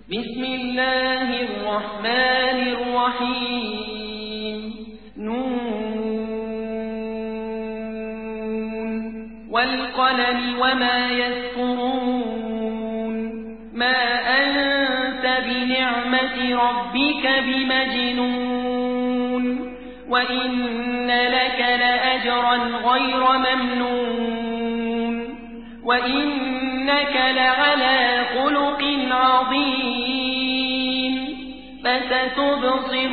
بسم الله الرحمن الرحيم نون والقلم وما يسطرون ما أنت بنعمة ربك بمجنون وإن لك لأجرا غير ممنون وإنك لعلى خلق عظيم فستبصر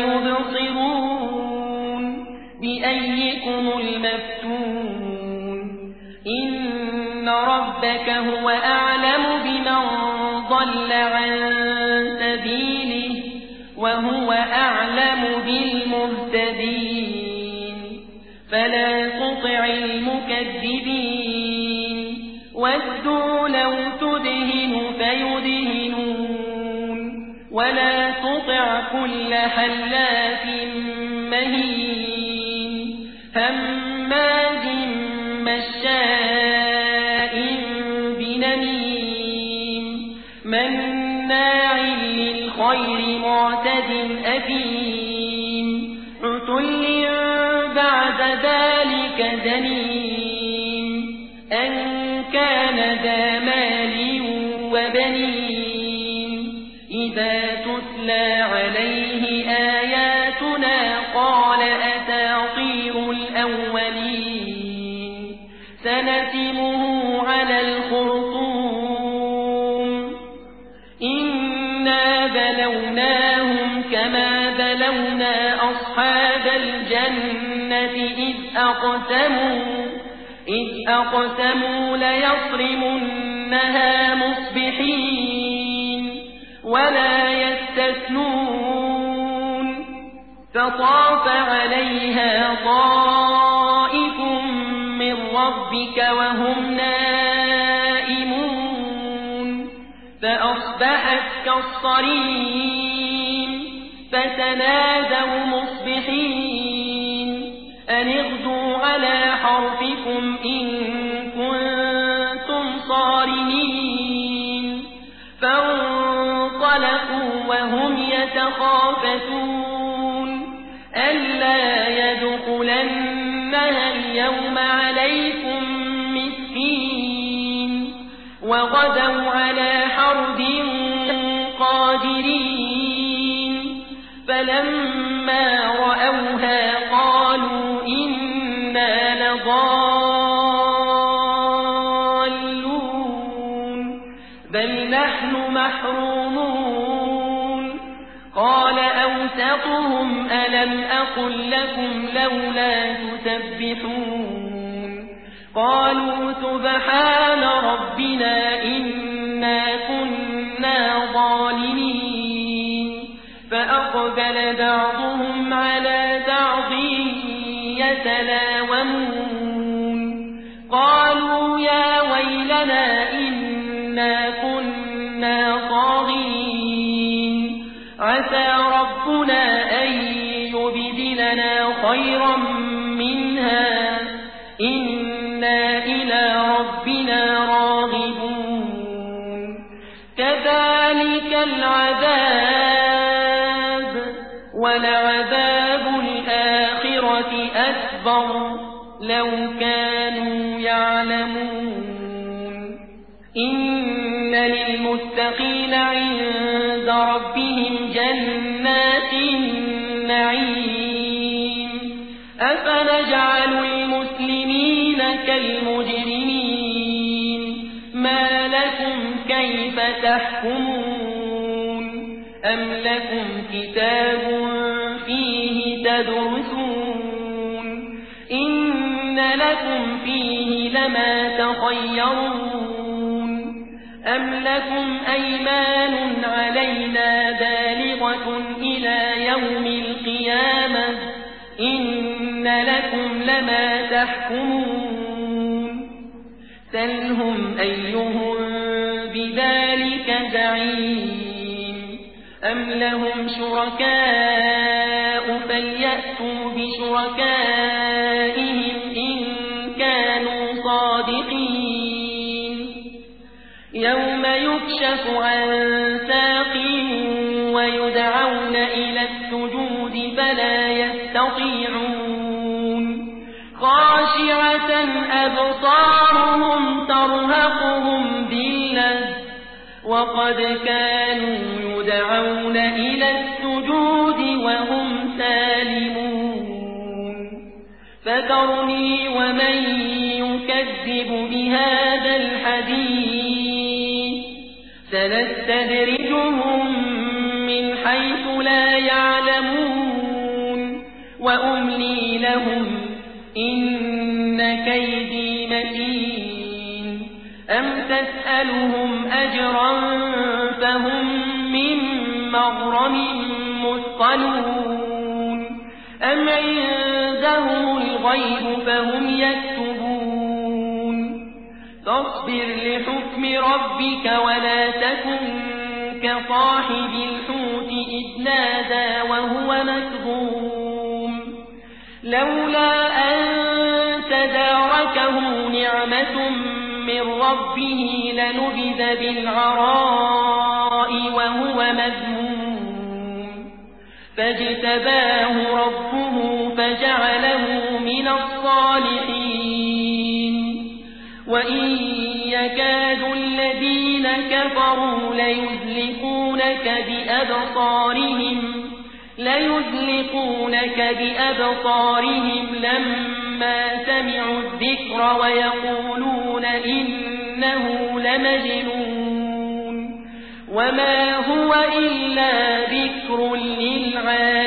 ويبصرون بأيكم المفتون إن ربك هو أعلم بمن ضل عن سبيله وهو أعلم بالمهتدين فلا تطع المكذبين ودوا لو تدهن فيدهنون ولا تطع كل حلاف مهين هماز مشاء بنميم مناع للخير معتد أثيم عتل بعد ذلك زنيم أن كان ذا مال وبنين إذا تتلى عليه آياتنا قال أساطير الأولين سنسمه على الخرطوم إنا بلوناهم كما بلونا أصحاب الجنة إذ أقسموا ليصرمنها مصبحين ولا يستثنون فطاف عليها طائف من ربك وهم نائمون فأصبحت كالصريم فتنادوا مصبحين أن اغدوا على حرفكم إن كنتم صارمين فانطلقوا وهم يتخافتون ألا يدخلنها اليوم عليكم مسكين وغدوا على حرد قادرين فلما رأوها قالوا إنا لضالون بل نحن محرومون قال أوسطهم ألم أقل لكم لولا تسبحون قالوا سبحان ربنا إنا كنا ظالمين فأقبل بعضهم على بعض يتلاومون قالوا يا ويلنا إنا كنا طاغين عسى ربنا أن يبدلنا خيرا منها إنا إلى ربنا راغبون كذلك العذاب ولعذاب الآخرة أكبر لو كانوا يعلمون إن للمتقين عند ربهم جنات النعيم أفنجعل المسلمين كالمجرمين ما لكم كيف تحكمون أم لكم كتاب فيه تدرسون إن لكم فيه لما تخيرون أم لكم أيمان علينا بالغة إلى يوم القيامة إن لكم لما تحكمون سلهم أيهم بذلك زعيم أم لهم شركاء فليأتوا بشركائهم إن كانوا صادقين يوم يكشف عن ساق السجود فلا يستطيعون خاشعة أبصارهم ترهقهم ذلة وقد كانوا يدعون إلى السجود وهم سالمون فذرني ومن يكذب بهذا الحديث سنستدرجهم من حيث لا يعلمون وأملي لهم إن كيدي متين أم تسألهم أجرا فهم من مغرم مثقلون أم عندهم الغيب فهم يكتبون فاصبر لحكم ربك ولا تكن كصاحب الحوت إذ نادى وهو مكظوم لولا أن تداركه نعمة من ربه لنبذ بالعراء وهو مذموم فاجتباه ربه فجعله من الصالحين وإن يكاد الذين كفروا ليزلقونك بأبصارهم لما سمعوا الذكر ويقولون إنه لمجنون وما هو إلا ذكر للعالمين